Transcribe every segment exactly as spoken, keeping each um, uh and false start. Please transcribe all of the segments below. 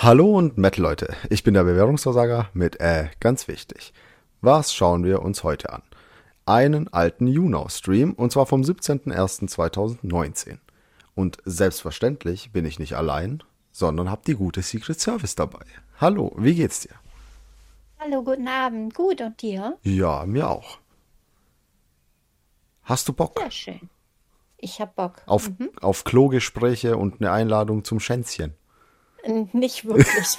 Hallo und Metal-Leute, ich bin der Bewährungsversager mit äh, ganz wichtig. Was schauen wir uns heute an? Einen alten YouNow-Stream und zwar vom siebzehnten ersten zweitausendneunzehn. Und selbstverständlich bin ich nicht allein, sondern hab die gute Secret Service dabei. Hallo, wie geht's dir? Hallo, guten Abend. Gut, und dir? Ja, mir auch. Hast du Bock Sehr schön. Ich hab Bock. auf, Mhm. auf Klogespräche und eine Einladung zum Schänzchen? N- Nicht wirklich.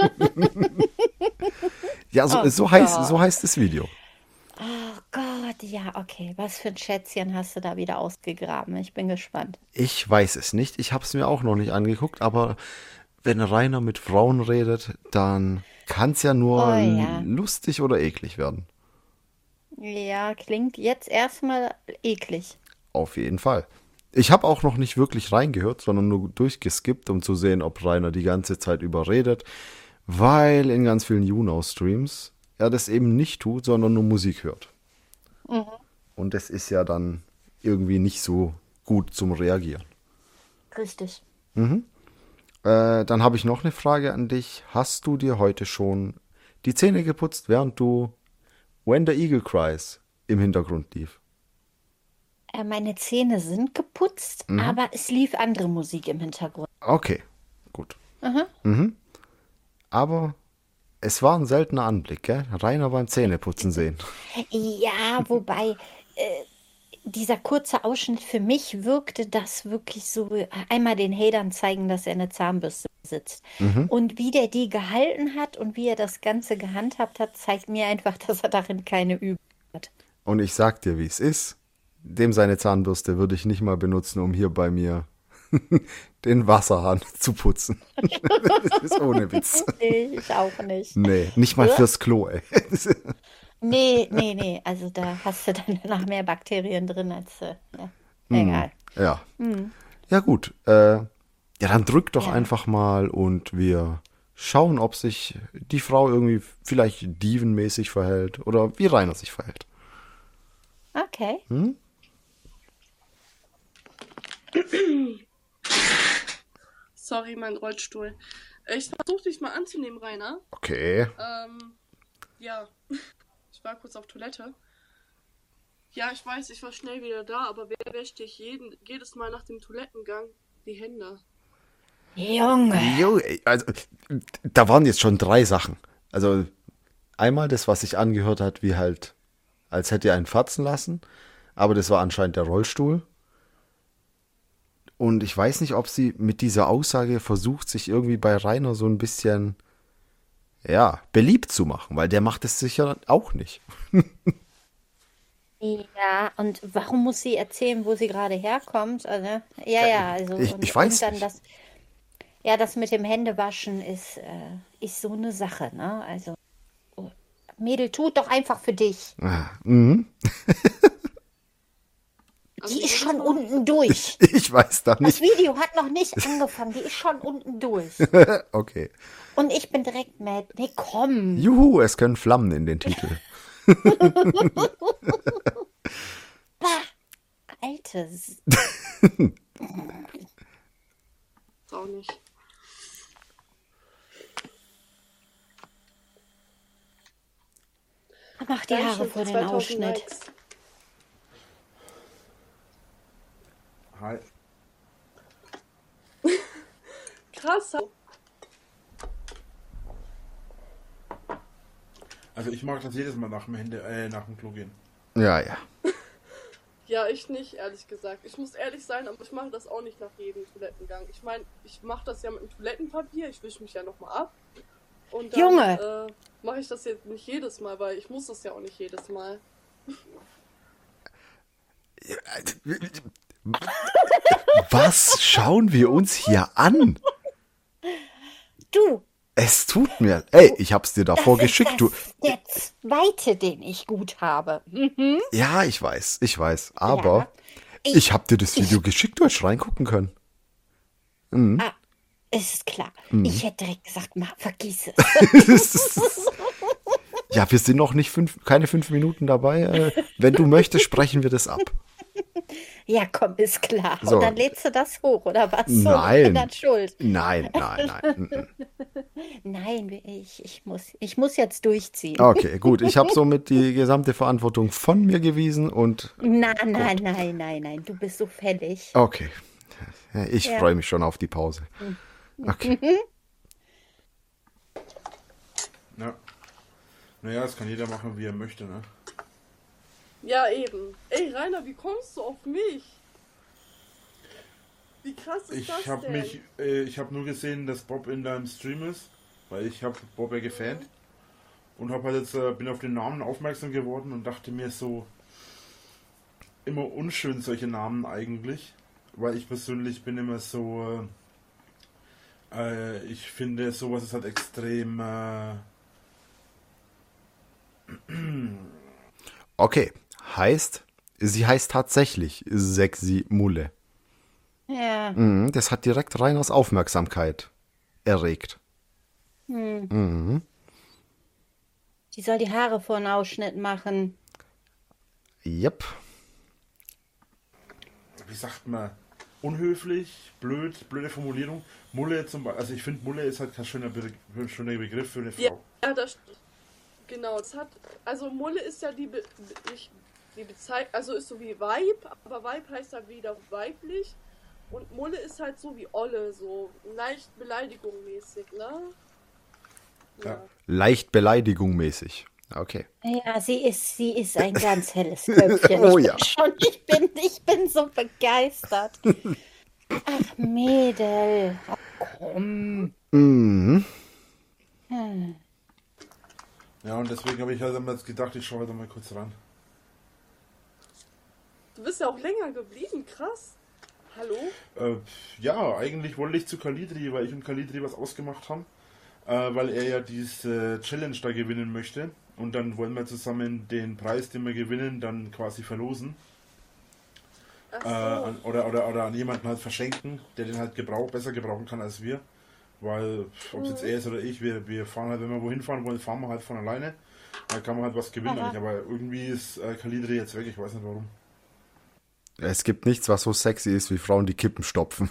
Ja, so, Oh so, heißt, so Gott. heißt das Video. Oh Gott, ja, okay. Was für ein Schätzchen hast du da wieder ausgegraben? Ich bin gespannt. Ich weiß es nicht, ich habe es mir auch noch nicht angeguckt, aber wenn Rainer mit Frauen redet, dann kann es ja nur Oh l- ja. lustig oder eklig werden. Ja, klingt jetzt erstmal eklig. Auf jeden Fall. Ich habe auch noch nicht wirklich reingehört, sondern nur durchgeskippt, um zu sehen, ob Rainer die ganze Zeit überredet, weil in ganz vielen YouNow-Streams er das eben nicht tut, sondern nur Musik hört. Mhm. Und das ist ja dann irgendwie nicht so gut zum Reagieren. Richtig. Äh, dann habe ich noch eine Frage an dich. Hast du dir heute schon die Zähne geputzt, während du When the Eagle Cries im Hintergrund lief? Äh, meine Zähne sind geputzt, Mhm. aber es lief andere Musik im Hintergrund. Okay, gut. Aha. Aber es war ein seltener Anblick, gell? Rainer beim Zähneputzen sehen. Ja, wobei dieser kurze Ausschnitt für mich wirkte das wirklich so, äh, einmal den Hatern zeigen, dass er eine Zahnbürste besitzt. Und wie der die gehalten hat und wie er das Ganze gehandhabt hat, zeigt mir einfach, dass er darin keine Übung hat. Und ich sag dir, wie es ist. Dem seine Zahnbürste würde ich nicht mal benutzen, um hier bei mir den Wasserhahn zu putzen. Das ist ohne Witz. Nee, ich auch nicht. Nee, nicht mal Uah. fürs Klo, ey. Nee, nee, nee. Also da hast du dann noch mehr Bakterien drin als, äh, ja. Hm, Egal. ja. Ja gut, äh, ja, dann drück doch Ja, einfach mal und wir schauen, ob sich die Frau irgendwie vielleicht dievenmäßig verhält oder wie Rainer sich verhält. okay. Sorry, mein Rollstuhl. Ich versuche dich mal anzunehmen, Rainer. Okay. Ähm, ja, ich war kurz auf Toilette. Ja, ich weiß, ich war schnell wieder da, aber wer wäscht dich jeden, jedes Mal nach dem Toilettengang die Hände? Junge. Jo, ey, also, da waren jetzt schon drei Sachen. Also einmal das, was sich angehört hat, wie halt, als hätte er einen fatzen lassen, aber das war anscheinend der Rollstuhl. Und ich weiß nicht, ob sie mit dieser Aussage versucht, sich irgendwie bei Rainer so ein bisschen, ja, beliebt zu machen, weil der macht es sicher auch nicht. Ja, und warum muss sie erzählen, wo sie gerade herkommt? Also, ja, ja, also Ich, und, ich und weiß dann nicht. das, ja, das mit dem Händewaschen ist, äh, ist so eine Sache, ne? Also, oh, Mädel, tut doch einfach für dich. Ah, mhm. Also Die ist jedes schon Mal, unten durch. Ich weiß da Das nicht. Video hat noch nicht angefangen, die ist schon unten durch. Okay. Und ich bin direkt mad. Nee, komm. Juhu, es können Flammen in den Titel. Bah, Altes. auch nicht. Mach die Haare Dankeschön für vor den zweitausend Ausschnitt. Likes. Hi. Krass. Also ich mag das jedes Mal nach dem Hände, äh, nach dem Klo gehen. Ja, ja. Ja, ich nicht, ehrlich gesagt. Ich muss ehrlich sein, aber ich mache das auch nicht nach jedem Toilettengang. Ich meine, ich mache das ja mit dem Toilettenpapier. Ich wische mich ja nochmal ab. Und dann Junge, äh, mache ich das jetzt nicht jedes Mal, weil ich muss das ja auch nicht jedes Mal. Was schauen wir uns hier an? du, Es tut mir. Ey, ich hab's dir das davor ist geschickt, du. das der zweite, den ich gut habe. Mhm. Ja, ich weiß, ich weiß. Ja, Aber ich, ich hab dir das Video ich, geschickt, du hättest reingucken können. Mhm. ah, ist klar. Mhm. Ich hätte direkt gesagt, ma, vergiss es. Ja, wir sind noch nicht fünf, keine fünf Minuten dabei. Äh, wenn du möchtest, sprechen wir das ab. Ja, komm, ist klar. Und So, dann lädst du das hoch, oder was? So, ich bin nein, dann schuld. nein, nein, nein. mhm. Nein, ich, ich muss, ich muss jetzt durchziehen. Okay, gut. Ich habe somit die gesamte Verantwortung von mir gewiesen und Nein, nein, gut. nein, nein, nein, du bist so fällig. Okay. Ja, ich Ja. freue mich schon auf die Pause. Okay. Ja. Naja, das kann jeder machen, wie er möchte, ne? Ja, eben. Ey, Rainer, wie kommst du auf mich? Wie krass ist Ich das habe denn? mich, äh, ich habe nur gesehen, dass Bob in deinem Stream ist, weil ich habe Bob ja gefannt und habe halt jetzt, äh, bin auf den Namen aufmerksam geworden und dachte mir so, immer unschön solche Namen eigentlich, weil ich persönlich bin immer so, äh, äh, ich finde sowas ist halt extrem, äh, Okay. Heißt, sie heißt tatsächlich Sexy Mulle. Ja. Mhm, das hat direkt Reiners Aufmerksamkeit erregt. Hm. Mhm. Die soll die Haare vor einen Ausschnitt machen. Yep. wie sagt man, unhöflich, blöd, blöde Formulierung. Mulle zum Beispiel, also ich finde Mulle ist halt kein schöner, Be schöner Begriff für eine Frau. Ja, ja, das genau, das hat, also Mulle ist ja die, Be nicht die Bezeichnung, also ist so wie Weib, aber Weib heißt halt wieder weiblich und Mulle ist halt so wie Olle, so leicht Beleidigung mäßig, ne? Ja. Leicht Beleidigung mäßig. Okay. Ja, sie ist, sie ist ein ganz helles Köpfchen. Oh ich ja. bin schon, ich bin, ich bin so begeistert. Ach, Mädel. Ach, komm. Mhm. Hm. Ja, und deswegen habe ich halt immer jetzt gedacht, ich schaue da mal kurz ran. Du bist ja auch länger geblieben, krass. Hallo? Äh, ja, eigentlich wollte ich zu Kalidri, weil ich und Kalidri was ausgemacht haben, äh, weil er ja diese Challenge da gewinnen möchte. Und dann wollen wir zusammen den Preis, den wir gewinnen, dann quasi verlosen. Ach Äh, so. an, oder, oder, oder an jemanden halt verschenken, der den halt gebrauch, besser gebrauchen kann als wir. Weil, ob es jetzt er ist oder ich, wir, wir fahren halt, wenn wir wohin fahren wollen, fahren wir halt von alleine. Da kann man halt was gewinnen. Aha. Aber irgendwie ist äh, Kalidri jetzt weg, ich weiß nicht warum. Es gibt nichts, was so sexy ist, wie Frauen, die Kippen stopfen.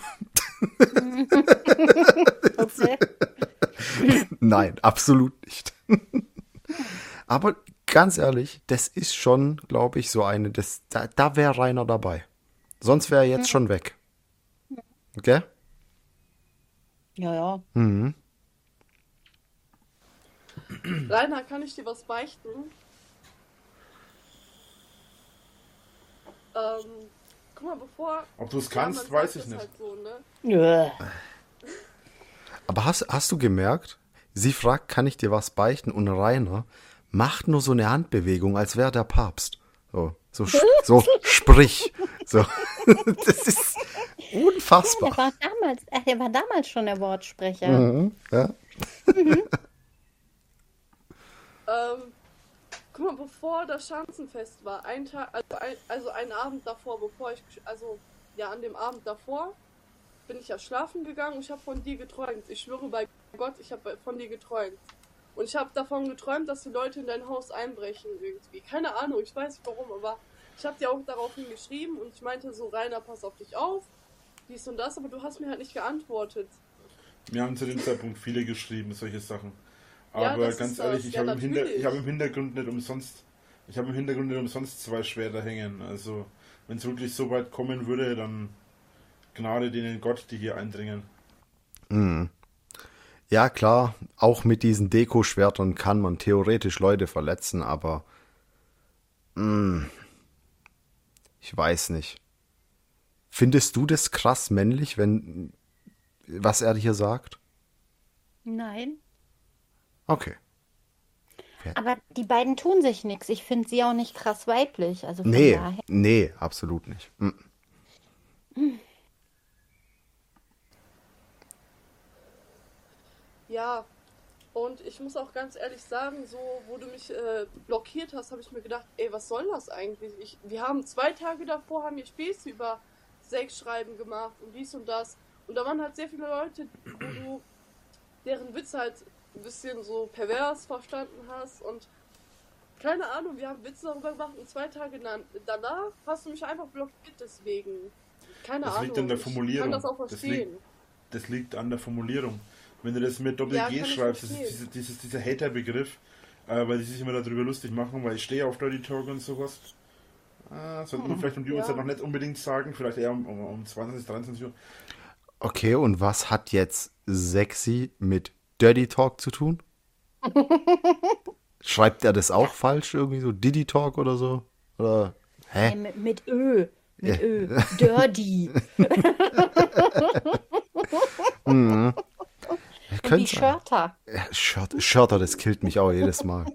Okay. Nein, absolut nicht. Aber ganz ehrlich, das ist schon, glaube ich, so eine, das, da, da wäre Rainer dabei. Sonst wäre er jetzt schon weg. Okay? Ja, ja. Mhm. Rainer, kann ich dir was beichten? Ähm, guck mal, bevor... Ob du es Ja, kannst, man weiß sagt ich das nicht. halt so, ne? Nö. Aber hast, hast du gemerkt, sie fragt, kann ich dir was beichten? Und Rainer macht nur so eine Handbewegung, als wäre der Papst. So, so, sp- so sprich. So. Das ist Der unfassbar. war damals, äh, der war damals schon der Wortsprecher. Mhm, ja. Ähm, guck mal, bevor das Schanzenfest war, ein Tag, also ein, also einen Abend davor, bevor ich, also ja, an dem Abend davor, bin ich ja schlafen gegangen und ich habe von dir geträumt. Ich schwöre bei Gott, ich habe von dir geträumt. Und ich habe davon geträumt, dass die Leute in dein Haus einbrechen irgendwie. Keine Ahnung, ich weiß nicht warum, aber ich habe dir auch daraufhin geschrieben und ich meinte so, Rainer, pass auf dich auf, dies und das, aber du hast mir halt nicht geantwortet. Mir haben zu dem Zeitpunkt viele geschrieben, solche Sachen. Ja, Aber das ganz ist ehrlich, das. ich Ja, habe im, Hinter natürlich. ich hab im Hintergrund nicht umsonst, ich habe im Hintergrund nicht umsonst zwei Schwerter hängen. Also, wenn es wirklich so weit kommen würde, dann Gnade denen Gott, die hier eindringen. Mhm. Ja, klar, auch mit diesen Dekoschwertern kann man theoretisch Leute verletzen, aber mh, ich weiß nicht. Findest du das krass männlich, wenn was er hier sagt? Nein. Okay. Aber die beiden tun sich nichts. Ich finde sie auch nicht krass weiblich. Also von Nee, daher. nee, absolut nicht. Mhm. Ja, und ich muss auch ganz ehrlich sagen, so, wo du mich äh, blockiert hast, habe ich mir gedacht, ey, was soll das eigentlich? Ich, wir haben zwei Tage davor, haben wir Späße über Sexschreiben gemacht und dies und das. Und da waren halt sehr viele Leute, wo du deren Witze halt ein bisschen so pervers verstanden hast. Und keine Ahnung, wir haben Witze darüber gemacht und zwei Tage na danach hast du mich einfach blockiert deswegen. Keine Das Ahnung, liegt an der ich Formulierung. kann das auch Das verstehen. liegt, das liegt an der Formulierung. wenn du das mit Ja, Doppel-G kann ich schreibst, das ist verstehen. diese, dieses, dieser Hater-Begriff, äh, weil die sich immer darüber lustig machen, weil ich stehe auf Dirty Talk und sowas. Ah, sollte man vielleicht um die Ja. Uhrzeit noch nicht unbedingt sagen, vielleicht eher um, um, um zwanzig, dreiundzwanzig Uhr. Okay, und was hat jetzt sexy mit Dirty Talk zu tun? Schreibt er das auch falsch irgendwie so? Diddy Talk oder so? Oder, Äh, hä? mit, mit Ö. Mit Ja. Ö. Dirty. Mhm. Und Könnte die sein. Shirter. Ja, Shirt, Shirter, das killt mich auch jedes Mal.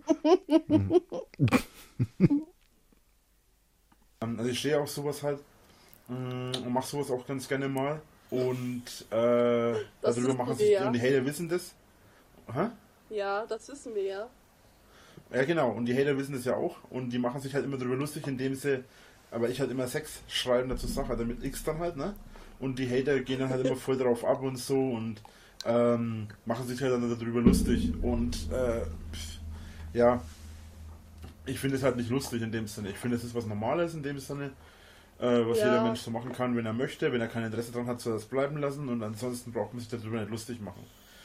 Ähm, Also ich stehe auf sowas halt mm, und mache sowas auch ganz gerne mal. Und äh, Das darüber wissen machen wir sich, ja. und die Hater wissen das. Hä? Ja, das wissen wir ja. Ja genau, und die Hater wissen das ja auch. Und die machen sich halt immer darüber lustig, indem sie, aber ich halt immer Sex schreiben dazu Sache, also mit X dann halt, ne? Und die Hater gehen dann halt immer voll drauf ab und so und ähm, machen sich halt dann darüber lustig. Und äh, pff, ja, ich finde es halt nicht lustig in dem Sinne. Ich finde, es ist was Normales in dem Sinne, äh, was Ja. jeder Mensch so machen kann, wenn er möchte. Wenn er kein Interesse daran hat, soll er es bleiben lassen. Und ansonsten braucht man sich darüber nicht lustig machen.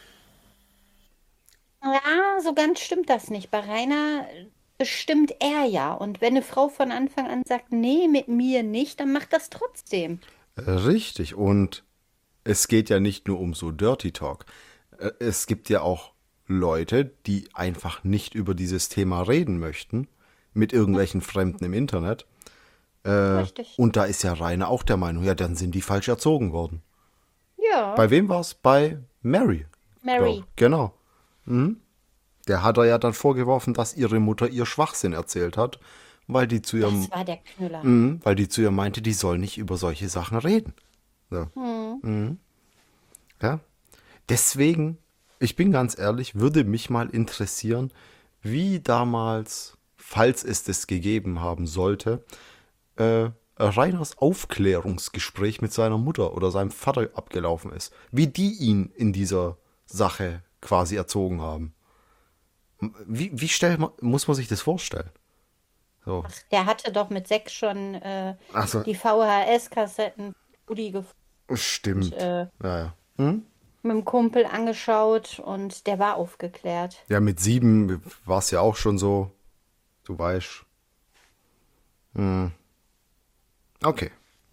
Ja, so ganz stimmt das nicht. Bei Rainer bestimmt er ja. Und wenn eine Frau von Anfang an sagt, nee, mit mir nicht, dann macht das trotzdem. Richtig. Und es geht ja nicht nur um so Dirty Talk. Äh, Es gibt ja auch Leute, die einfach nicht über dieses Thema reden möchten, mit irgendwelchen Fremden im Internet. Äh, Richtig. und da ist ja Rainer auch der Meinung, ja, dann sind die falsch erzogen worden. Ja, Bei wem war's? Bei Mary. Mary. glaub. Genau. Mhm. Der hat er ja dann vorgeworfen, dass ihre Mutter ihr Schwachsinn erzählt hat, weil die zu ihrem, Das war der Knüller. Mhm, weil die zu ihr meinte, die soll nicht über solche Sachen reden. So. Mhm. Ja. Deswegen, ich bin ganz ehrlich, würde mich mal interessieren, wie damals, falls es das gegeben haben sollte, äh, Rainers Aufklärungsgespräch mit seiner Mutter oder seinem Vater abgelaufen ist. Wie die ihn in dieser Sache quasi erzogen haben. Wie, wie stell, muss man sich das vorstellen? So. Der hatte doch mit sechs schon äh, Ach so. die V H S-Kassetten Udi gefunden, Stimmt. äh, Ja, ja. Hm? mit dem Kumpel angeschaut und der war aufgeklärt. Ja, mit sieben war es ja auch schon so. Du weißt. Hm. Okay.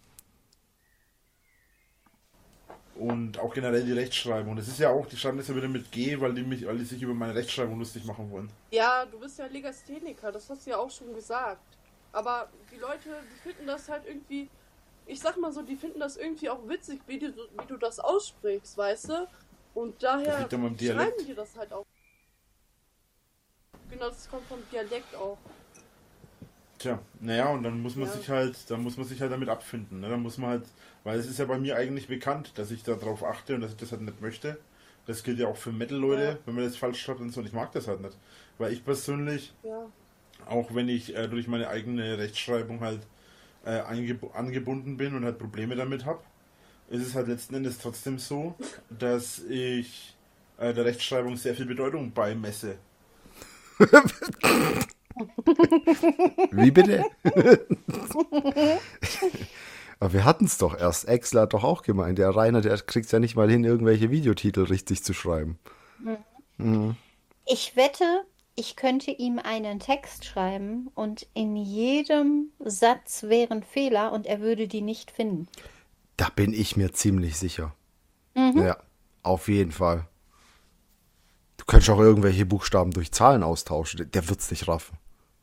Und auch generell die Rechtschreibung. Das ist ja auch, die schreiben das ja wieder mit G, weil die, mich, weil die sich über meine Rechtschreibung lustig machen wollen. Ja, du bist ja Legastheniker, das hast du ja auch schon gesagt. Aber die Leute, die finden das halt irgendwie, ich sag mal so, die finden das irgendwie auch witzig, wie du, wie du das aussprichst, weißt du? Und Das daher liegt ja mal im Dialekt. schreiben die das halt auch. Genau, das kommt vom Dialekt auch. Tja, naja, und dann muss man Ja. sich halt, dann muss man sich halt damit abfinden. Ne? Dann muss man halt, weil es ist ja bei mir eigentlich bekannt, dass ich darauf achte und dass ich das halt nicht möchte. Das gilt ja auch für Metal-Leute, Ja. wenn man das falsch schreibt und so. Und ich mag das halt nicht. Weil ich persönlich, Ja. auch wenn ich äh, durch meine eigene Rechtschreibung halt äh, eingeb- angebunden bin und halt Probleme damit habe, ist es halt letzten Endes trotzdem so, dass ich äh, der Rechtschreibung sehr viel Bedeutung beimesse. Wie bitte? Aber wir hatten es doch erst. Exler hat doch auch gemeint, der Rainer, der kriegt ja nicht mal hin, irgendwelche Videotitel richtig zu schreiben. Ich wette, ich könnte ihm einen Text schreiben und in jedem Satz wären Fehler und er würde die nicht finden. Da bin ich mir ziemlich sicher. Ja, auf jeden Fall. Du könntest auch irgendwelche Buchstaben durch Zahlen austauschen. Der wird's nicht raffen.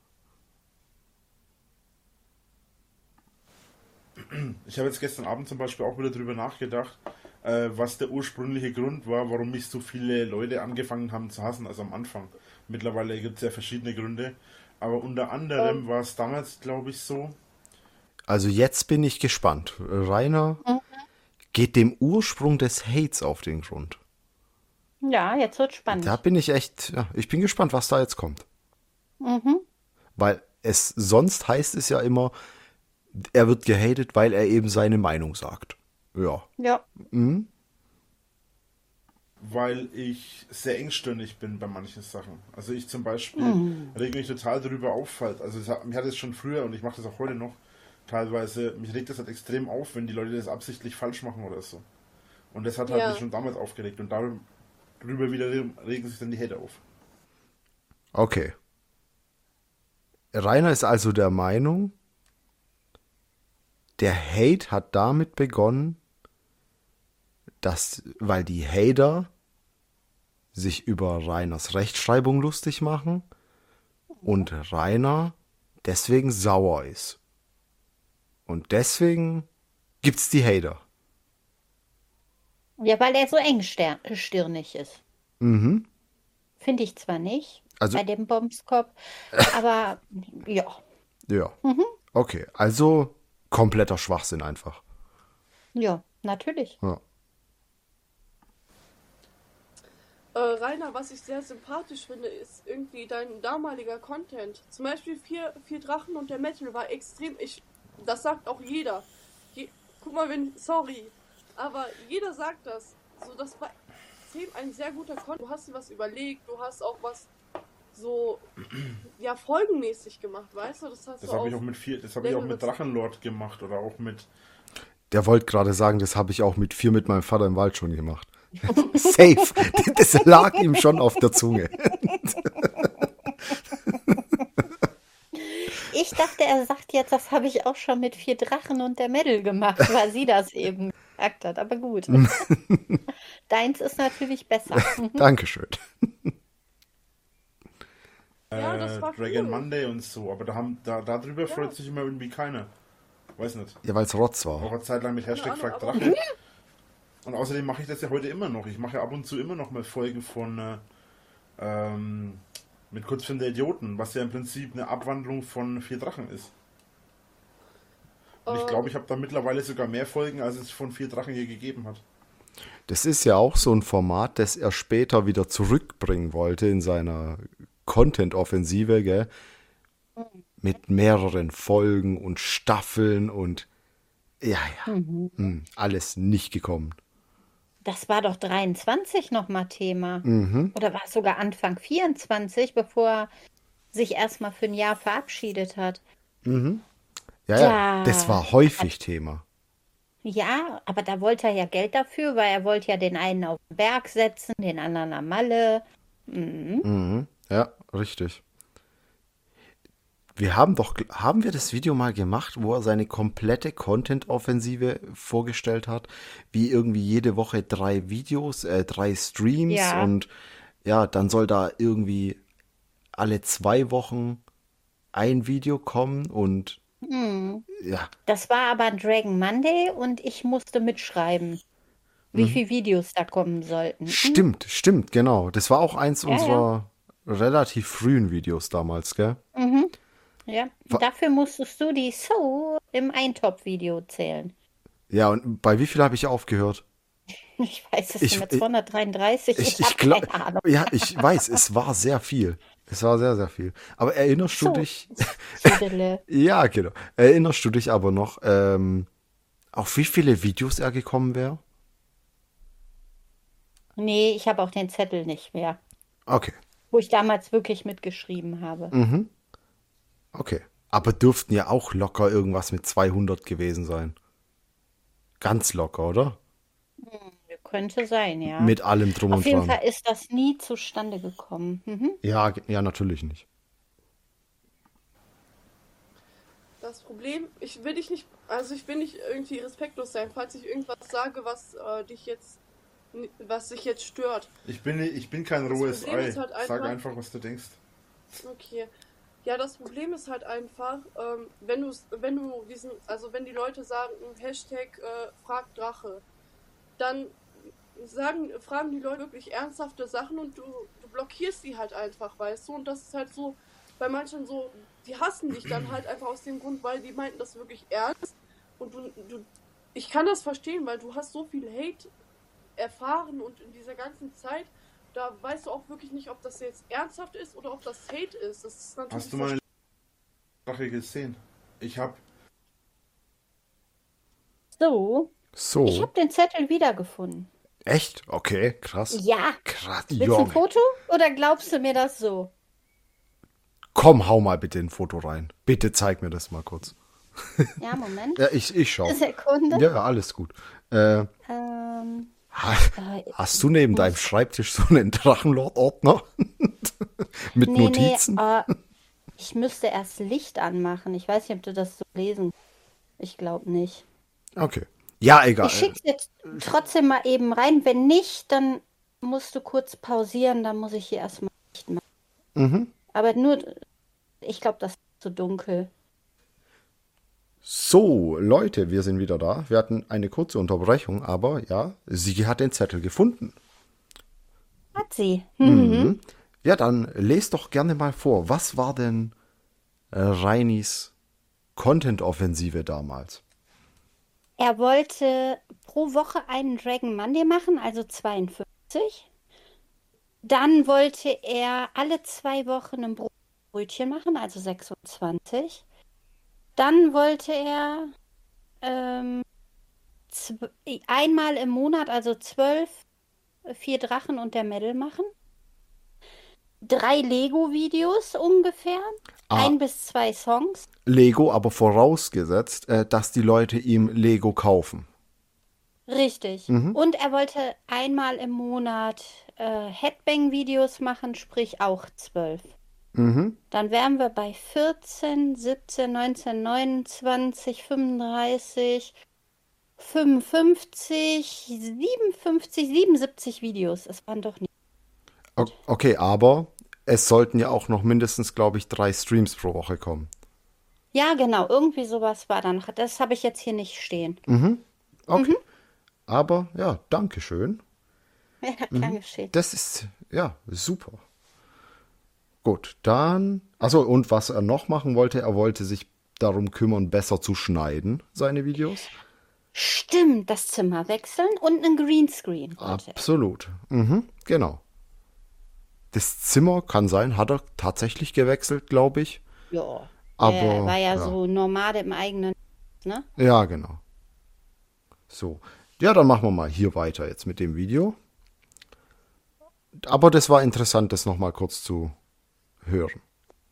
Ich habe jetzt gestern Abend zum Beispiel auch wieder drüber nachgedacht, äh, was der ursprüngliche Grund war, warum mich so viele Leute angefangen haben zu hassen, also am Anfang. Mittlerweile gibt es ja verschiedene Gründe, aber unter anderem war es damals, glaube ich, so. Also jetzt bin ich gespannt. Rainer geht dem Ursprung des Hates auf den Grund. Ja, jetzt wird spannend. Da bin ich echt, ja, ich bin gespannt, was da jetzt kommt. Mhm. Weil es, sonst heißt es ja immer, er wird gehatet, weil er eben seine Meinung sagt. Ja. Ja. Weil ich sehr engstirnig bin bei manchen Sachen. Also ich zum Beispiel reg mich total darüber auf halt. Also es hat, mich hat es schon früher und ich mache das auch heute noch teilweise, mich regt das halt extrem auf, wenn die Leute das absichtlich falsch machen oder so. Und das hat halt Ja. mich schon damals aufgeregt und darum, darüber wieder regen sich dann die Hater auf. Okay. Rainer ist also der Meinung, der Hate hat damit begonnen, dass, weil die Hater sich über Rainers Rechtschreibung lustig machen und Rainer deswegen sauer ist. Und deswegen gibt's die Hater. Ja, weil er so engstirnig ist. Mhm. Finde ich zwar nicht, Also- bei dem Bombskopf, aber ja. Ja. Okay, also kompletter Schwachsinn einfach. Ja, natürlich. Ja. Äh, Rainer, was ich sehr sympathisch finde, ist irgendwie dein damaliger Content. Zum Beispiel vier, vier Drachen und der Metal war extrem. Ich, das sagt auch jeder. Je, guck mal, wenn. Sorry. Aber jeder sagt das. So, das war extrem ein sehr guter Content. Du hast dir was überlegt, du hast auch was so ja folgenmäßig gemacht, weißt du? Das hast Das du habe ich auf auch mit vier, das habe ich auch mit längere- Drachenlord gemacht oder auch mit. Der wollte gerade sagen, das habe ich auch mit vier mit meinem Vater im Wald schon gemacht. Safe. Das lag ihm schon auf der Zunge. Ich dachte, er sagt jetzt, das habe ich auch schon mit vier Drachen und der Mädel gemacht, weil sie das eben gesagt hat. Aber gut. Deins ist natürlich besser. Dankeschön. Ja, äh, das war Dragon cool. Monday und so, aber da haben, da, darüber freut sich immer irgendwie keiner. Weiß nicht. Ja, weil es Rotz Auch war. eine Zeit lang mit Hashtag Ahnung, Frag aber- Drache. Und außerdem mache ich das ja heute immer noch. Ich mache ja ab und zu immer noch mal Folgen von äh, ähm, mit Kurzfilm der Idioten, was ja im Prinzip eine Abwandlung von Vier Drachen ist. Und ich Ähm, glaube, ich habe da mittlerweile sogar mehr Folgen, als es von Vier Drachen hier gegeben hat. Das ist ja auch so ein Format, das er später wieder zurückbringen wollte in seiner Content-Offensive, gell? Mit mehreren Folgen und Staffeln und ja, ja, Hm, alles nicht gekommen. Das war doch dreiundzwanzig nochmal Thema. Mhm. Oder war es sogar Anfang vierundzwanzig, bevor er sich erstmal für ein Jahr verabschiedet hat. Ja, ja, Ja. das war häufig Thema. Ja, aber da wollte er ja Geld dafür, weil er wollte ja den einen auf den Berg setzen, den anderen am Malle. Mhm. Mhm. Ja, richtig. Wir haben doch, haben wir das Video mal gemacht, wo er seine komplette Content-Offensive vorgestellt hat, wie irgendwie jede Woche drei Videos, äh, drei Streams Ja. und ja, dann soll da irgendwie alle zwei Wochen ein Video kommen und ja, Das war aber Dragon Monday und ich musste mitschreiben, wie viele Videos da kommen sollten. stimmt, stimmt, genau. Das war auch eins Ja, unserer relativ frühen Videos damals, gell? Ja, und dafür musstest du die So im Eintopf-Video zählen. Ja, und bei wie viel habe ich aufgehört? Ich weiß es Ich- nicht, mit ich- zweihundertdreiunddreißig. Ich, Ich, ich habe glaube, keine Ahnung. ja, ich weiß, es war sehr viel. Es war sehr, sehr viel. Aber erinnerst du So. dich? Südele. Ja, genau. Erinnerst du dich aber noch, ähm, auf wie viele Videos er gekommen wäre? Nee, ich habe auch den Zettel nicht mehr, Okay, wo ich damals wirklich mitgeschrieben habe. okay. Aber dürften ja auch locker irgendwas mit zweihundert gewesen sein. Ganz locker, oder? Könnte sein, ja. Mit allem drum Auf und jeden dran. Fall ist das nie zustande gekommen. Mhm. Ja, ge- ja, natürlich nicht. Das Problem, ich will dich nicht, also ich will nicht irgendwie respektlos sein, falls ich irgendwas sage, was äh, dich jetzt, was dich jetzt stört. Ich bin, ich bin kein Das rohes Problem Ei. ist halt Sag einfach- einfach, was du denkst. Okay. Ja, das Problem ist halt einfach, ähm, wenn du wenn du diesen, also wenn die Leute sagen, Hashtag äh, frag Drache, dann sagen, fragen die Leute wirklich ernsthafte Sachen und du, du blockierst die halt einfach, weißt du? Und das ist halt so, bei manchen so, die hassen dich dann halt einfach aus dem Grund, weil die meinten das wirklich ernst. Und du, du ich kann das verstehen, weil du hast so viel Hate erfahren und in dieser ganzen Zeit, da weißt du auch wirklich nicht, ob das jetzt ernsthaft ist oder ob das Hate ist. Das ist natürlich Hast du meine Drache gesehen? Ich hab. So, ich So, habe den Zettel wiedergefunden. echt? Okay, krass. Ja. Krass, Willst du ein Junge. Foto oder glaubst du mir das so? Komm, hau mal bitte ein Foto rein. Bitte zeig mir das mal kurz. Ja, Moment. Ja, ich, ich schau. Sekunde. Ja, alles gut. Äh, Ähm, Ha, Äh, hast du neben deinem Schreibtisch so einen Drachenlord-Ordner mit nee, nee, Notizen? äh, ich müsste erst Licht anmachen. Ich weiß nicht, ob du das so lesen. Ich glaube nicht. Okay. Ja, Ich egal. schicke jetzt trotzdem mal eben rein. Wenn nicht, dann musst du kurz pausieren. Dann muss ich hier erstmal Licht machen. Mhm. Aber nur, ich glaube, das ist zu dunkel. So, Leute, wir sind wieder da. Wir hatten eine kurze Unterbrechung, aber ja, sie hat den Zettel gefunden. Hat sie. Mhm. Ja, dann lest doch gerne mal vor. Was war denn äh, Reinis Content-Offensive damals? Er wollte pro Woche einen Dragon Monday machen, also zweiundfünfzig. Dann wollte er alle zwei Wochen ein Brot- Brötchen machen, also sechsundzwanzig. Dann wollte er ähm, zw- einmal im Monat, also zwölf, vier Drachen und der Mädel machen. Drei Lego-Videos ungefähr. Ah. Ein bis zwei Songs. Lego, aber vorausgesetzt, äh, dass die Leute ihm Lego kaufen. Richtig. Und er wollte einmal im Monat äh, Headbang-Videos machen, sprich auch zwölf. Mhm. Dann wären wir bei vierzehn, siebzehn, neunzehn, neunundzwanzig, fünfunddreißig, fünfundfünfzig, siebenundfünfzig, siebenundsiebzig Videos. Es waren doch nicht. O- Okay, aber es sollten ja auch noch mindestens, glaube ich, drei Streams pro Woche kommen. Ja, genau, irgendwie sowas war dann. Das habe ich jetzt hier nicht stehen. Okay. Aber ja, danke schön. Ja, gern geschehen. Das ist, ja, super. Gut, dann, also und was er noch machen wollte, er wollte sich darum kümmern, besser zu schneiden, seine Videos. Stimmt, das Zimmer wechseln und einen Greenscreen wollte er. Absolut. Mhm, genau. Das Zimmer kann sein, hat er tatsächlich gewechselt, glaube ich. Ja. Aber, Er war ja, ja. so Nomade im eigenen, ne? Ja, genau. So. Ja, dann machen wir mal hier weiter jetzt mit dem Video. Aber das war interessant, das nochmal kurz zu hören.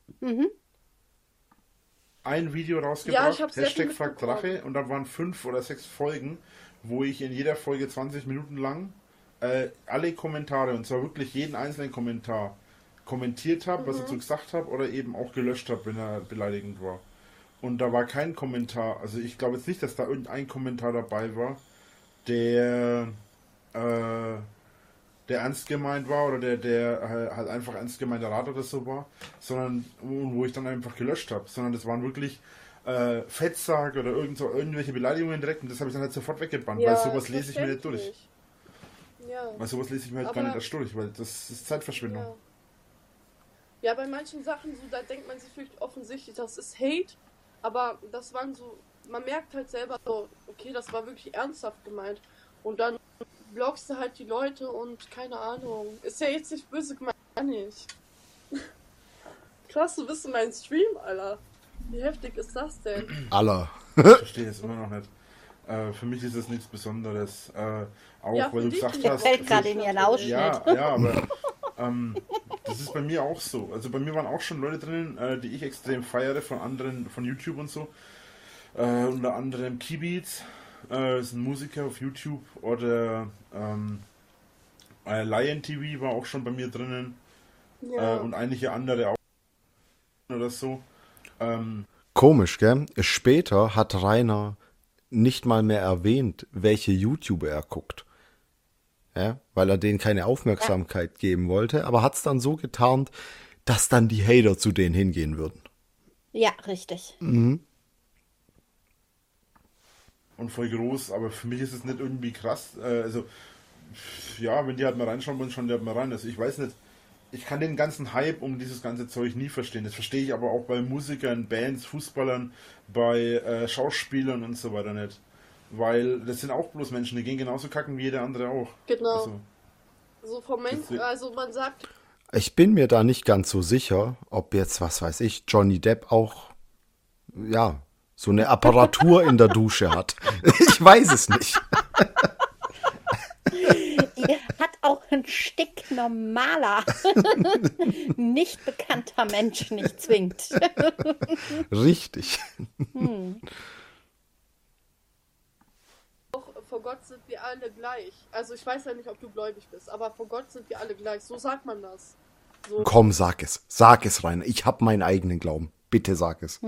Ein Video Ja, rausgebracht, ich hab sehr viel Hashtag Frag mitbekommen. Drache, und da waren fünf oder sechs Folgen, wo ich in jeder Folge zwanzig Minuten lang äh, alle Kommentare, und zwar wirklich jeden einzelnen Kommentar, kommentiert habe, was ich dazu gesagt habe, oder eben auch gelöscht habe, wenn er beleidigend war. Und da war kein Kommentar, also ich glaube jetzt nicht, dass da irgendein Kommentar dabei war, der, äh, der ernst gemeint war oder der, der äh, halt einfach ernst gemeinter Rat oder so war, sondern wo wo ich dann einfach gelöscht habe, sondern das waren wirklich äh, Fettsack oder irgend so, irgendwelche Beleidigungen direkt, und das habe ich dann halt sofort weggebannt, weil sowas lese ich mir nicht durch. verständlich. Ja. Weil sowas lese ich mir halt Aber- gar nicht erst durch, weil das ist Zeitverschwendung. Ja. Ja, bei manchen Sachen, so, da denkt man sich wirklich offensichtlich, das ist Hate, aber das waren so, man merkt halt selber so, okay, das war wirklich ernsthaft gemeint. Und dann blockst du halt die Leute und keine Ahnung, ist ja jetzt nicht böse gemeint, gar nicht. Krass, du bist in meinem Stream, Alter. Wie heftig ist das denn? Aller. Ich verstehe es immer noch nicht. Äh, für mich ist es nichts Besonderes. Äh, auch Ja, weil für du dich gesagt nicht. hast, Fällt gerade in ihren Ausschnitt. ja, ja, aber ähm, das ist bei mir auch so. Also bei mir waren auch schon Leute drinnen, äh, die ich extrem feiere von anderen, von YouTube und so. Äh, unter anderem Keybeats, äh, ist ein Musiker auf YouTube, oder ähm, äh, Lion T V war auch schon bei mir drinnen, Ja. äh, und einige andere auch oder so. Ähm, Komisch, gell? Später hat Rainer nicht mal mehr erwähnt, welche YouTuber er guckt. Ja, weil er denen keine Aufmerksamkeit geben wollte, aber hat es dann so getarnt, dass dann die Hater zu denen hingehen würden. Ja, richtig. und voll groß, aber für mich ist es nicht irgendwie krass. Äh, also, ja, wenn die halt mal reinschauen wollen, schauen die halt mal rein. Also, ich weiß nicht, ich kann den ganzen Hype um dieses ganze Zeug nie verstehen. Das verstehe ich aber auch bei Musikern, Bands, Fußballern, bei äh, Schauspielern und so weiter nicht. Weil das sind auch bloß Menschen, die gehen genauso kacken wie jeder andere auch. Genau. Also, So vom Mensch, Deswegen- also man sagt, Ich bin mir da nicht ganz so sicher, ob jetzt, was weiß ich, Johnny Depp auch, ja, so eine Apparatur in der Dusche hat. Ich weiß es nicht. Ihr hat auch ein Stick normaler, nicht bekannter Mensch nicht zwingt. Richtig. auch vor Gott sind wir alle gleich. Also ich weiß ja nicht, ob du gläubig bist, aber vor Gott sind wir alle gleich. So sagt man das. So. Komm, sag es. Sag es, Rainer. Ich habe meinen eigenen Glauben. Bitte sag es.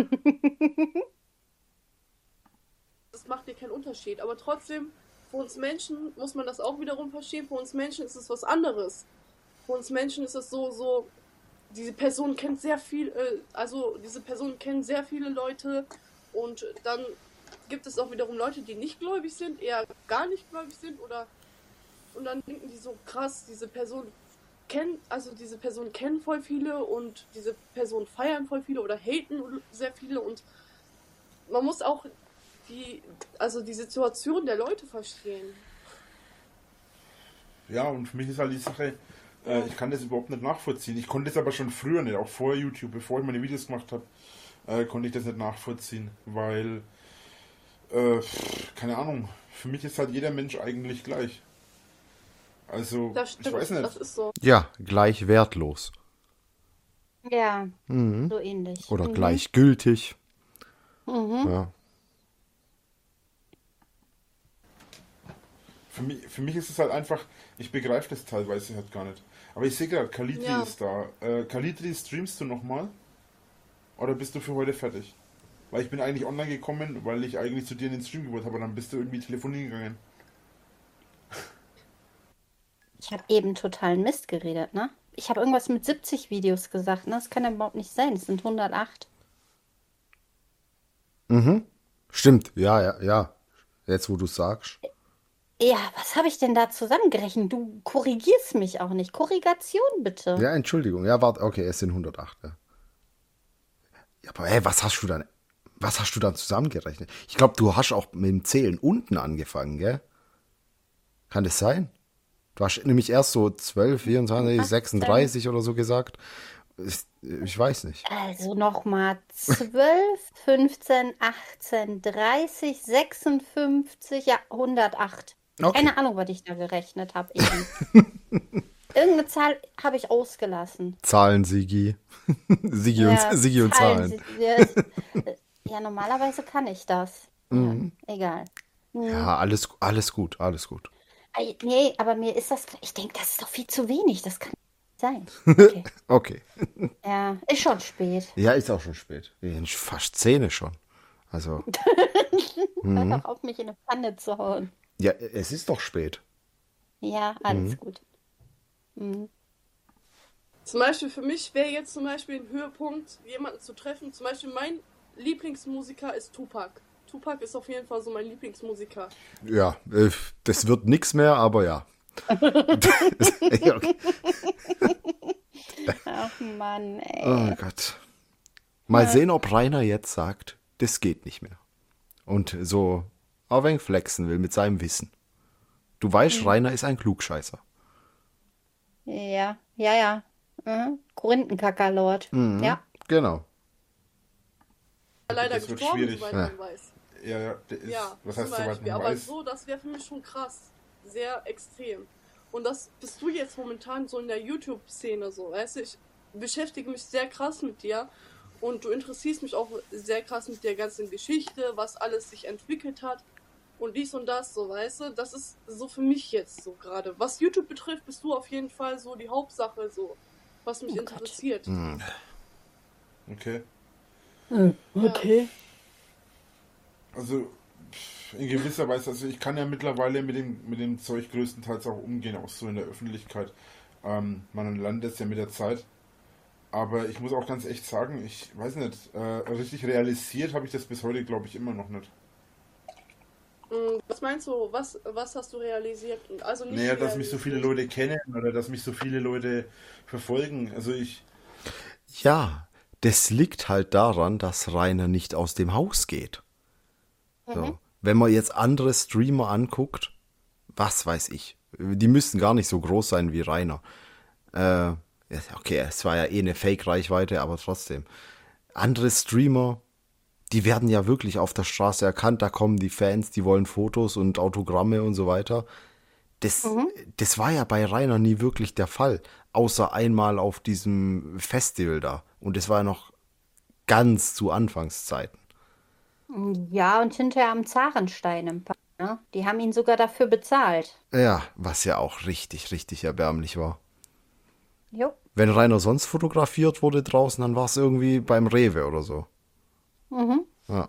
Das macht dir keinen Unterschied. Aber trotzdem, für uns Menschen muss man das auch wiederum verstehen. Für uns Menschen ist es was anderes. Für uns Menschen ist es so, so, diese Person kennt sehr viel, äh, also diese Person kennt sehr viele Leute und dann gibt es auch wiederum Leute, die nicht gläubig sind, eher gar nicht gläubig sind oder und dann denken die so krass, diese Person kennt, also diese Person kennen voll viele und diese Person feiern voll viele oder haten sehr viele und man muss auch die, also die Situation der Leute verstehen. Ja, und für mich ist halt die Sache, äh, ich kann das überhaupt nicht nachvollziehen. Ich konnte das aber schon früher nicht, auch vor YouTube, bevor ich meine Videos gemacht habe, äh, konnte ich das nicht nachvollziehen, weil, äh, keine Ahnung, für mich ist halt jeder Mensch eigentlich gleich. Also, Das stimmt, ich weiß nicht. das ist so. Ja, gleich wertlos. Ja, Mhm. so ähnlich. Oder Mhm. gleichgültig. Mhm. Ja. Für mich, für mich ist es halt einfach, ich begreife das teilweise halt gar nicht. Aber ich sehe gerade, Kalitri Ja. ist da. Äh, Kalitri, streamst du nochmal? Oder bist du für heute fertig? Weil ich bin eigentlich online gekommen, weil ich eigentlich zu dir in den Stream gewollt habe, aber dann bist du irgendwie telefonieren gegangen. Ich habe eben totalen Mist geredet, ne? Ich habe irgendwas mit siebzig Videos gesagt, ne? Das kann ja überhaupt nicht sein. Es sind hundertacht. Mhm. Stimmt, ja, ja, ja. Jetzt, wo du es sagst. Ja, was habe ich denn da zusammengerechnet? Du korrigierst mich auch nicht. Korrigation bitte. Ja, Entschuldigung. Ja, warte, okay, es sind hundertacht, ja. Ja, aber hey, was hast du dann, was hast du dann zusammengerechnet? Ich glaube, du hast auch mit dem Zählen unten angefangen, gell? Kann das sein? Du hast nämlich erst so zwölf, vierundzwanzig, Was sechsunddreißig oder so gesagt. Ich, ich weiß nicht. Also nochmal zwölf, fünfzehn, achtzehn, dreißig, sechsundfünfzig, ja, hundertacht. Okay. Keine Ahnung, was ich da gerechnet habe eben. Irgendeine Zahl habe ich ausgelassen. Zahlen, Sigi. Sigi, Ja, und, Sigi und Zahlen. Sie- Ja, ja, normalerweise kann ich das. Ja, egal. Hm. Ja, alles, alles gut, alles gut. Ei, Nee, aber mir ist das, ich denke, das ist doch viel zu wenig. Das kann nicht sein. Okay. Okay. Ja, ist schon spät. Ja, ist auch schon spät. Fast Zähne schon. Also, Hör doch auf, mich in eine Pfanne zu hauen. ja, es ist doch spät. Ja, alles gut. Mhm. Zum Beispiel für mich wäre jetzt zum Beispiel ein Höhepunkt, jemanden zu treffen. Zum Beispiel mein Lieblingsmusiker ist Tupac. Tupac ist auf jeden Fall so mein Lieblingsmusiker. Ja, äh, das wird nix mehr, aber ja. Ja, okay. Ach Mann, ey. Oh Gott. Mal sehen, ob Rainer jetzt sagt, das geht nicht mehr. Und so ein wenig flexen will mit seinem Wissen. Du weißt, Rainer ist ein Klugscheißer. Ja, ja, ja. Mhm. Korinthenkacker-Lord. Ja. Genau. Leider Das wird gestorben, schwierig. soweit Ja. man weiß. Ja, ja, der ist, Ja, was zum heißt soweit Beispiel. man Aber weiß? so, das wäre für mich schon krass. Sehr extrem. Und das bist du jetzt momentan so in der YouTube-Szene so, weißt du? Ich beschäftige mich sehr krass mit dir und du interessierst mich auch sehr krass mit der ganzen Geschichte, was alles sich entwickelt hat und dies und das, so, weißt du? Das ist so für mich jetzt so gerade. Was YouTube betrifft, bist du auf jeden Fall so die Hauptsache, so, was mich Oh Gott. interessiert. Okay. Okay. Also pff, in gewisser Weise, also ich kann ja mittlerweile mit dem, mit dem Zeug größtenteils auch umgehen, auch so in der Öffentlichkeit. Ähm, man lernt das ja mit der Zeit. Aber ich muss auch ganz echt sagen, ich weiß nicht, äh, richtig realisiert habe ich das bis heute, glaube ich, immer noch nicht. Mm, Was meinst du, was, was hast du realisiert? Also nicht Naja, dass mich so viele realisiert. Leute kennen oder dass mich so viele Leute verfolgen. Also ich, Ja, das liegt halt daran, dass Rainer nicht aus dem Haus geht. So. Wenn man jetzt andere Streamer anguckt, was weiß ich, die müssten gar nicht so groß sein wie Rainer. Äh, okay, es war ja eh eine Fake-Reichweite, aber trotzdem. Andere Streamer, die werden ja wirklich auf der Straße erkannt, da kommen die Fans, die wollen Fotos und Autogramme und so weiter. Das, das war ja bei Rainer nie wirklich der Fall, außer einmal auf diesem Festival da. Und das war ja noch ganz zu Anfangszeiten. Ja, und hinterher am Zarenstein im Park. Ne? Die haben ihn sogar dafür bezahlt. Ja, was ja auch richtig, richtig erbärmlich war. Jo. Wenn Rainer sonst fotografiert wurde draußen, dann war es irgendwie beim Rewe oder so. Mhm. Ja.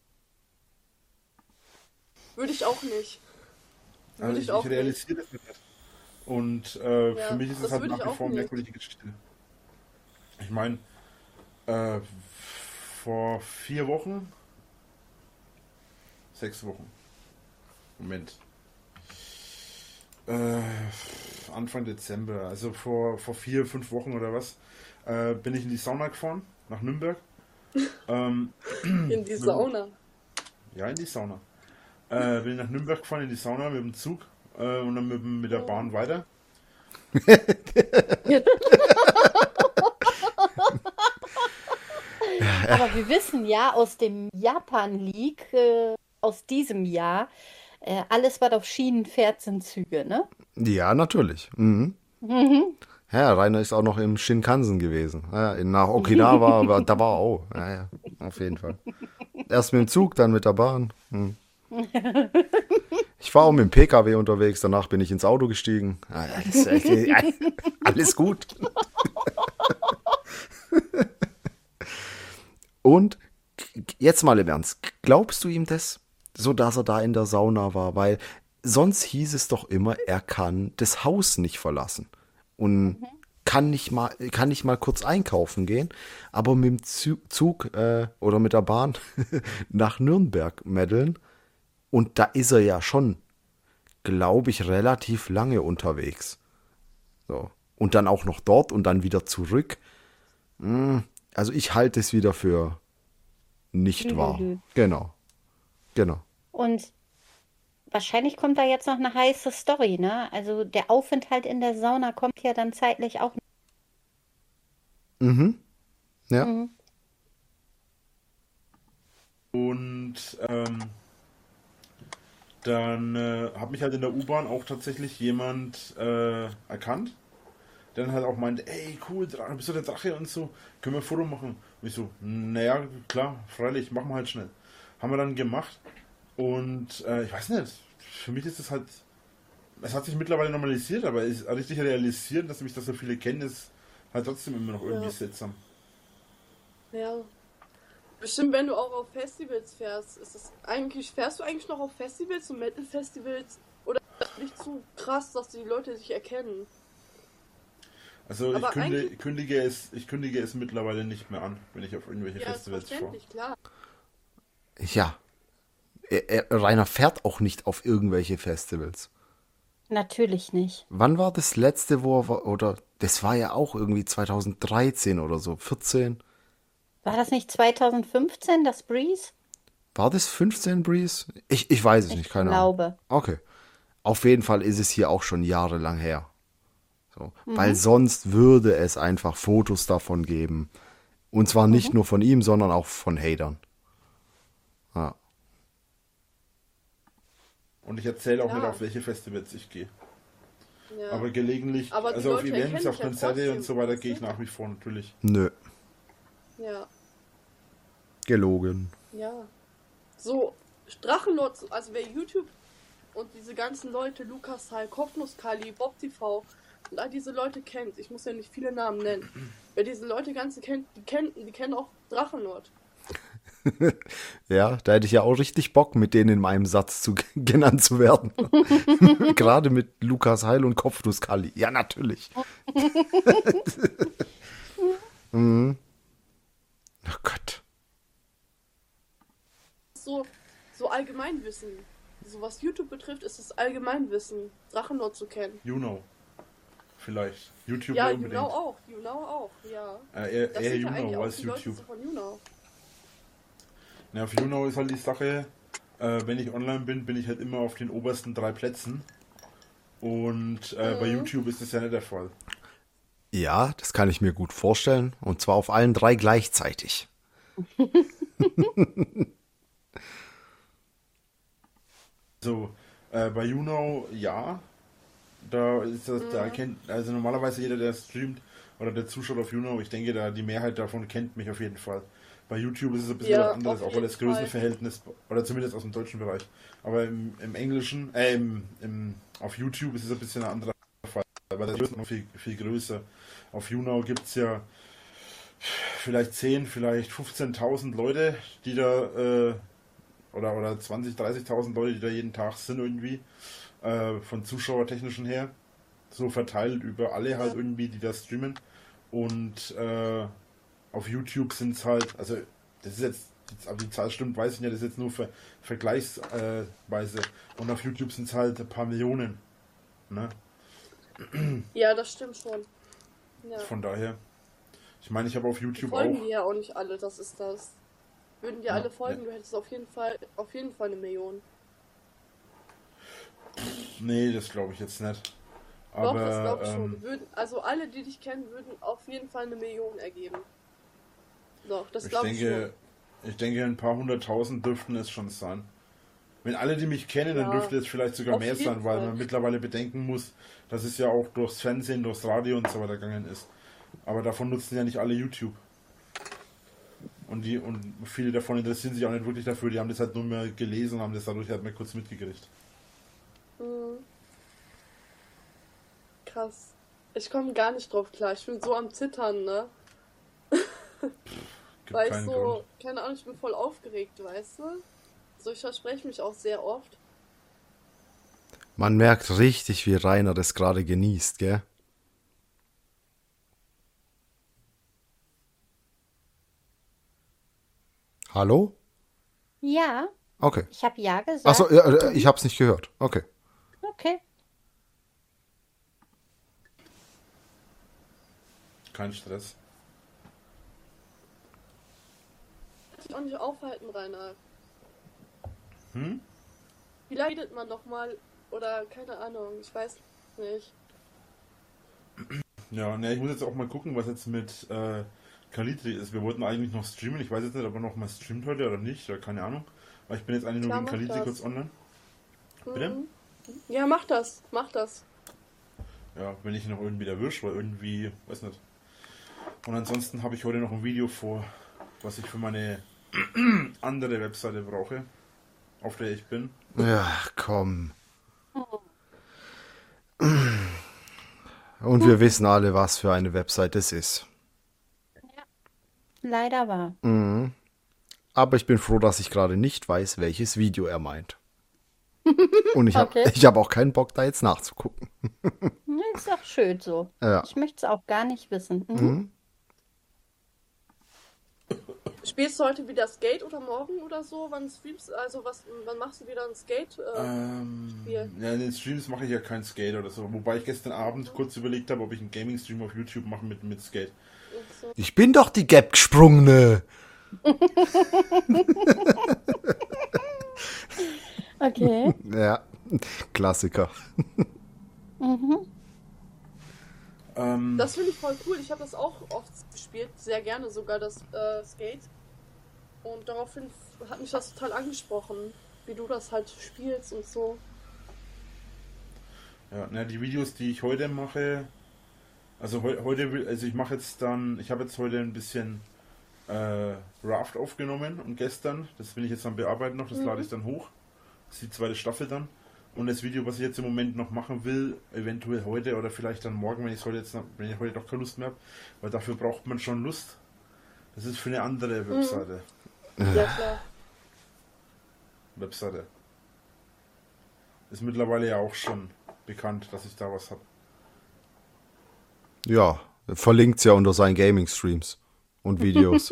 Würde ich auch nicht. Würde Also ich ich, auch ich realisiere das nicht. Und äh, Ja, für mich ist es das halt würde nach ich wie auch vor nicht. merkwürdige Geschichte. Ich meine, äh, vor vier Wochen, sechs Wochen, Moment, äh, Anfang Dezember, also vor, vor vier, fünf Wochen oder was, äh, bin ich in die Sauna gefahren, nach Nürnberg. ähm, In die mit- Sauna. Ja, in die Sauna. Äh, bin nach Nürnberg gefahren, in die Sauna mit dem Zug äh, und dann mit, dem- mit der Bahn weiter. Aber wir wissen ja aus dem Japan-League, äh, aus diesem Jahr, äh, alles, was auf Schienen fährt, sind Züge, ne? Ja, natürlich. Mhm. Mhm. Ja, Rainer ist auch noch im Shinkansen gewesen. Ja, in- nach Okinawa, aber da war er auch. Ja, ja, auf jeden Fall. Erst mit dem Zug, dann mit der Bahn. Hm. Ich war auch mit dem P K W unterwegs, danach bin ich ins Auto gestiegen. Ja, alles, ja, alles gut. Und jetzt mal im Ernst, glaubst du ihm das, so dass er da in der Sauna war? Weil sonst hieß es doch immer, er kann das Haus nicht verlassen und kann nicht mal, kann nicht mal kurz einkaufen gehen, aber mit dem Zu- Zug äh, oder mit der Bahn nach Nürnberg meddeln. Und da ist er ja schon, glaube ich, relativ lange unterwegs. So. Und dann auch noch dort und dann wieder zurück. Hm, Also ich halte es wieder für nicht wahr. Lülülü. Genau. Genau. Und wahrscheinlich kommt da jetzt noch eine heiße Story, ne? Also der Aufenthalt in der Sauna kommt ja dann zeitlich auch. Mhm. Ja. Mhm. Und ähm, dann äh, hat mich halt in der U-Bahn auch tatsächlich jemand äh, erkannt, der dann halt auch meinte, ey, cool, Drache, bist du der Drache und so, können wir ein Foto machen? Und ich so, naja, klar, freilich, machen wir halt schnell. Haben wir dann gemacht und äh, ich weiß nicht, für mich ist es halt, es hat sich mittlerweile normalisiert, aber es richtig realisieren, dass mich das so viele kennen, ist halt trotzdem immer noch irgendwie Ja. seltsam. Ja. Bestimmt, wenn du auch auf Festivals fährst, ist es eigentlich, fährst du eigentlich noch auf Festivals und Metal-Festivals? Oder ist das nicht zu krass, dass die Leute sich erkennen? Also ich Aber kündige, eigentlich- kündige, es, ich kündige es mittlerweile nicht mehr an, wenn ich auf irgendwelche Ja, ist Festivals fahre. verständlich, klar. Ja. Er, er, Rainer fährt auch nicht auf irgendwelche Festivals. Natürlich nicht. Wann war das letzte, wo er war? Oder das war ja auch irgendwie zwanzig dreizehn oder so, vierzehn. War das nicht zwanzig fünfzehn, das Breeze? War das fünfzehn Breeze? Ich, ich weiß es Ich nicht, keine Ahnung. glaube. Okay. Auf jeden Fall ist es hier auch schon jahrelang her. So. Weil sonst würde es einfach Fotos davon geben. Und zwar nicht nur von ihm, sondern auch von Hatern. Ja. Und ich erzähle auch Ja. nicht, auf welche Festivals ich gehe. Ja. Aber gelegentlich, Aber die also auf Leute Events, erkennen auf dich ja Konzerte trotzdem, und so weiter weißt gehe ich du? nach wie vor natürlich. Nö. ja, Gelogen. ja. So, Drachenlord, also wer YouTube und diese ganzen Leute, Lukas Heil, Kopfnusskali, Bob T V und all diese Leute kennt, ich muss ja nicht viele Namen nennen, wer diese Leute ganze kennt, die kennen, die kennen auch Drachenlord. Ja, da hätte ich ja auch richtig Bock, mit denen in meinem Satz zu, genannt zu werden. Gerade mit Lukas Heil und Kopfnuss-Kali. Ja, natürlich. mhm. Oh Gott. So, so Allgemeinwissen. So was YouTube betrifft, ist es Allgemeinwissen, Drachenlord zu kennen. You know. Vielleicht. YouTube Ja, unbedingt. YouNow auch, YouNow auch, ja. Äh, eher Das eher sind You ja eigentlich know auch als die Leute YouTube. so von YouNow. Ja, auf You know ist halt die Sache, äh, wenn ich online bin, bin ich halt immer auf den obersten drei Plätzen. Und äh, bei Mhm. YouTube ist das ja nicht der Fall. Ja, das kann ich mir gut vorstellen. Und zwar auf allen drei gleichzeitig. So, äh, bei You know, ja. Da ist das, da kennt, also normalerweise jeder, der streamt oder der zuschaut auf You know, ich denke, da die Mehrheit davon kennt mich auf jeden Fall. Bei YouTube ist es ein bisschen Ja, was anderes, auf auch weil jeden das Fall. Größenverhältnis, oder zumindest aus dem deutschen Bereich. Aber im, im Englischen, äh, im, im, auf YouTube ist es ein bisschen ein anderer Fall, weil das ist noch viel, viel größer. Auf YouNow gibt es ja vielleicht zehn, vielleicht fünfzehntausend Leute, die da, äh, oder, oder zwanzig, dreißigtausend Leute, die da jeden Tag sind irgendwie, äh, von zuschauertechnischen her, so verteilt über alle halt irgendwie, die da streamen. Und äh, auf YouTube sind es halt, also das ist jetzt, ob die Zahl stimmt, weiß ich nicht, das ist jetzt nur für Vergleichsweise. Und auf YouTube sind es halt ein paar Millionen. Ne? Ja, das stimmt schon. Ja. Von daher, ich meine, ich habe auf Die YouTube folgen auch. dir ja auch nicht alle, das ist das. Würden dir Ja, alle folgen, ja. du hättest auf jeden Fall, auf jeden Fall eine Million. Nee, das glaube ich jetzt nicht. Doch, das Aber glaube ich schon. ähm, Würden, also alle, die dich kennen, würden auf jeden Fall eine Million ergeben. Doch, das ich glaube ich denke, ich denke, ein paar hunderttausend dürften es schon sein. Wenn alle, die mich kennen, dann Ja, dürfte es vielleicht sogar auf mehr jeden sein, weil Fall. man mittlerweile bedenken muss, dass es ja auch durchs Fernsehen, durchs Radio und so weiter gegangen ist. Aber davon nutzen ja nicht alle YouTube. Und die und viele davon interessieren sich auch nicht wirklich dafür. Die haben das halt nur mehr gelesen und haben das dadurch halt mal kurz mitgekriegt. Mhm. Krass. Ich komme gar nicht drauf klar. Ich bin so am Zittern, ne? Gibt Weil ich keinen so, Grund. keine Ahnung, ich bin voll aufgeregt, weißt du? So, ich verspreche mich auch sehr oft. Man merkt richtig, wie Rainer das gerade genießt, gell? Hallo? Ja, Okay. ich habe ja gesagt. Achso, ja, äh, ich hab's nicht gehört. Okay. Okay. Kein Stress. Ich auch nicht aufhalten, Rainer. Hm? Wie leidet man doch mal? Oder keine Ahnung, ich weiß nicht. Ja, ne, ich muss jetzt auch mal gucken, was jetzt mit äh, Kalitri ist. Wir wollten eigentlich noch streamen. Ich weiß jetzt nicht, ob er noch mal streamt heute oder nicht, oder keine Ahnung. Aber ich bin jetzt eigentlich nur Klar, wegen mach Kalitri das. kurz online. Bitte? Mhm. Ja, mach das, mach das. Ja, wenn ich ihn noch irgendwie erwische, weil irgendwie, weiß nicht. Und ansonsten habe ich heute noch ein Video vor, was ich für meine andere Webseite brauche, auf der ich bin. Ja, komm. Und wir wissen alle, was für eine Website es ist. Leider wahr. Mhm. Aber ich bin froh, dass ich gerade nicht weiß, welches Video er meint. Und ich habe Okay. ich hab auch keinen Bock, da jetzt nachzugucken. Ja, ist auch schön so. Ja. Ich möchte es auch gar nicht wissen. Mhm. Mhm. Spielst du heute wieder Skate oder morgen oder so? Wann streamst also was wann machst du wieder ein Skate? Äh, Ähm, Spiel. ja, in den Streams mache ich ja kein Skate oder so. Wobei ich gestern Abend kurz überlegt habe, ob ich einen Gaming-Stream auf YouTube mache mit, mit Skate. so. Ich bin doch die Gap gesprungene. Okay. Ja, Klassiker. Ähm, Das finde ich voll cool. Ich habe das auch oft gespielt, sehr gerne sogar das äh, Skate. Und daraufhin hat mich das total angesprochen, wie du das halt spielst und so. ja, na, die Videos, die ich heute mache, also heu, heute, will- also ich mache jetzt dann, ich habe jetzt heute ein bisschen äh, Raft aufgenommen und gestern, das bin ich jetzt am Bearbeiten noch, das lade ich dann hoch. Das ist die zweite Staffel dann. Und das Video, was ich jetzt im Moment noch machen will, eventuell heute oder vielleicht dann morgen, wenn ich heute jetzt noch, wenn ich heute doch keine Lust mehr habe, weil dafür braucht man schon Lust. Das ist für eine andere Webseite. Ja, klar. Webseite. Ist mittlerweile ja auch schon bekannt, dass ich da was habe. Ja, verlinkt's ja unter seinen Gaming-Streams und Videos.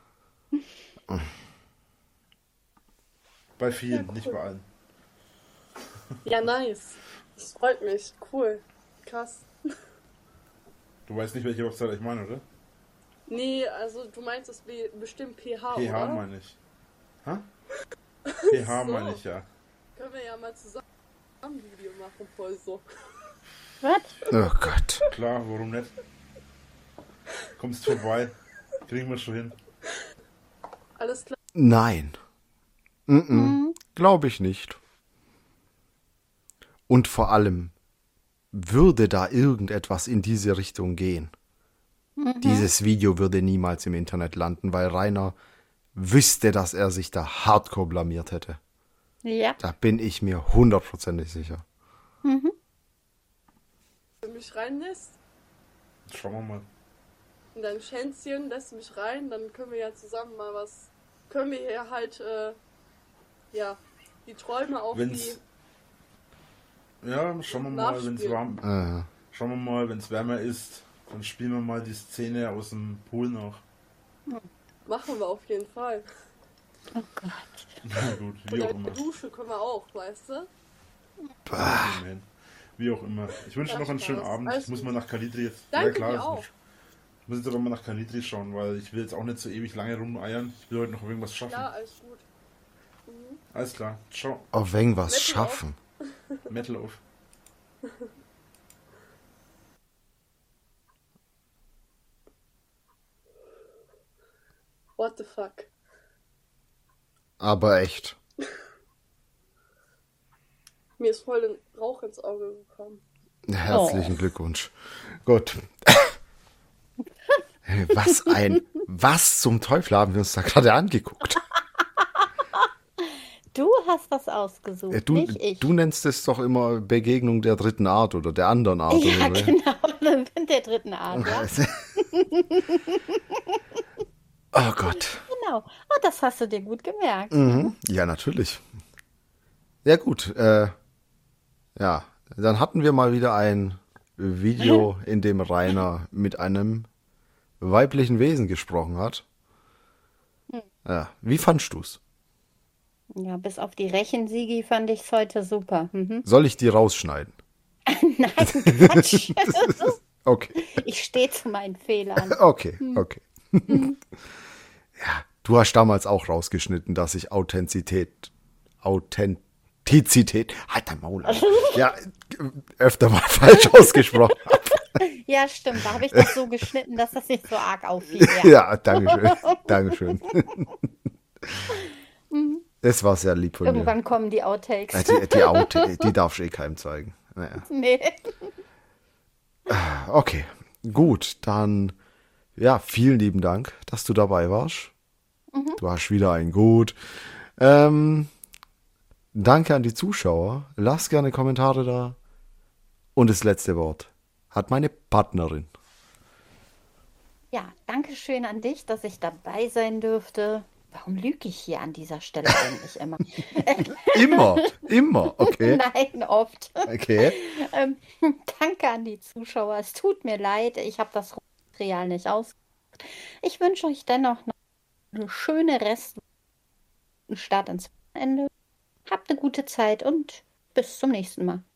Bei vielen, Ja, cool. nicht bei allen. Ja, nice. Das freut mich. Cool. Krass. Du weißt nicht, welche Webseite ich meine, oder? Nee, also du meinst es be- bestimmt P H, P H oder? meine ich. Hä? P H So. meine ich, ja. Können wir ja mal zusammen ein Video machen, voll so. Was? Oh Gott. Klar, warum nicht? Kommst vorbei. Kriegen wir schon hin. Alles klar. Nein. Mhm. Glaube ich nicht. Und vor allem, würde da irgendetwas in diese Richtung gehen, dieses Video würde niemals im Internet landen, weil Rainer wüsste, dass er sich da hardcore blamiert hätte. Ja. Da bin ich mir hundertprozentig sicher. Mhm. Wenn du mich reinlässt, Schauen wir mal. in dein Schänzchen, lässt du mich rein, dann können wir ja zusammen mal was, können wir hier halt, äh, ja, die Träume auf Wenn's, ja, schauen wir mal, wenn es Nachspielen. warm, Äh, schauen wir mal, wenn es wärmer ist, dann spielen wir mal die Szene aus dem Pool nach. die, machen wir auf jeden Fall. Oh Gott. Na gut, wie Oder auch in immer. der Dusche können wir auch, weißt du? Amen. Wie auch immer. Ich wünsche Ja, noch einen schönen Spaß. Abend. Alles Ich muss gut. mal nach Kalitri jetzt. Danke ja, klar, dir ist auch. nicht. Ich muss jetzt aber mal nach Kalitri schauen, weil ich will jetzt auch nicht so ewig lange rumeiern. Ich will heute noch irgendwas schaffen. Ja, alles gut. Mhm. Alles klar. Ciao. auf irgendwas Metal schaffen. Metal auf. What the fuck? Aber echt. Mir ist voll den Rauch ins Auge gekommen. Herzlichen Oh. Glückwunsch. Gut. Was ein, was zum Teufel haben wir uns da gerade angeguckt? Du hast das ausgesucht, Äh, Du, nicht ich. du nennst es doch immer Begegnung der dritten Art oder der anderen Art. Ja, oder? genau, der dritten Art, ja. Oh Gott. Genau. Oh, das hast du dir gut gemerkt. Mhm. Ja, natürlich. Ja, gut. Äh, ja, dann hatten wir mal wieder ein Video, in dem Rainer mit einem weiblichen Wesen gesprochen hat. Ja, wie fandst du's? Ja, bis auf die Rechen-Sigi fand ich es heute super. Mhm. Soll ich die rausschneiden? Nein, Quatsch. Okay, Ich stehe zu meinen Fehlern. okay, okay. Ja, du hast damals auch rausgeschnitten, dass ich Authentizität, Authentizität, halt dein Maul, Alter. Ja, öfter mal falsch ausgesprochen habe. Ja, stimmt. Da habe ich das so geschnitten, dass das nicht so arg auffiel. Ja. Ja, dankeschön, dankeschön. Das war sehr lieb von dir. Irgendwann kommen die Äh, Outtakes. Die, die, Out, die darfst du eh keinem zeigen. Naja. Nee. Okay, gut, dann ja, vielen lieben Dank, dass du dabei warst. Du hast wieder ein Gut. Ähm, danke an die Zuschauer. Lasst gerne Kommentare da. Und das letzte Wort hat meine Partnerin. Ja, danke schön an dich, dass ich dabei sein dürfte. Warum lüge ich hier an dieser Stelle eigentlich immer? Immer, immer, okay. Nein, oft. Okay. Ähm, danke an die Zuschauer. Es tut mir leid, ich habe das Material nicht ausgesucht. Ich wünsche euch dennoch noch eine schöne Rest, einen Start ins Wochenende. Habt eine gute Zeit und bis zum nächsten Mal.